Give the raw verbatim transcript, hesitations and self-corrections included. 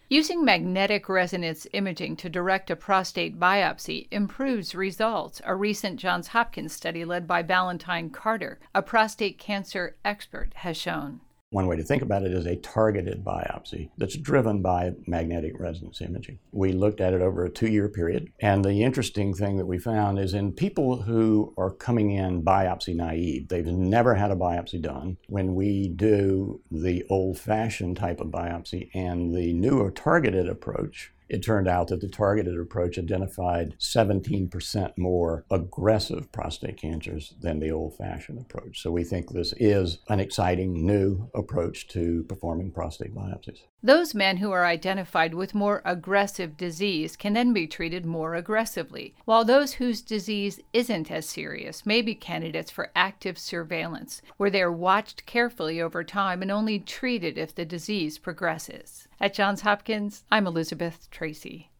Using magnetic resonance imaging to direct a prostate biopsy improves results, a recent Johns Hopkins study led by Valentine Carter, a prostate cancer expert, has shown. One way to think about it is a targeted biopsy that's driven by magnetic resonance imaging. We looked at it over a two-year period, and the interesting thing that we found is in people who are coming in biopsy naive, they've never had a biopsy done, when we do the old-fashioned type of biopsy and the newer targeted approach, it turned out that the targeted approach identified seventeen percent more aggressive prostate cancers than the old-fashioned approach. So we think this is an exciting new approach to performing prostate biopsies. Those men who are identified with more aggressive disease can then be treated more aggressively, while those whose disease isn't as serious may be candidates for active surveillance, where they are watched carefully over time and only treated if the disease progresses. At Johns Hopkins, I'm Elizabeth Tracy.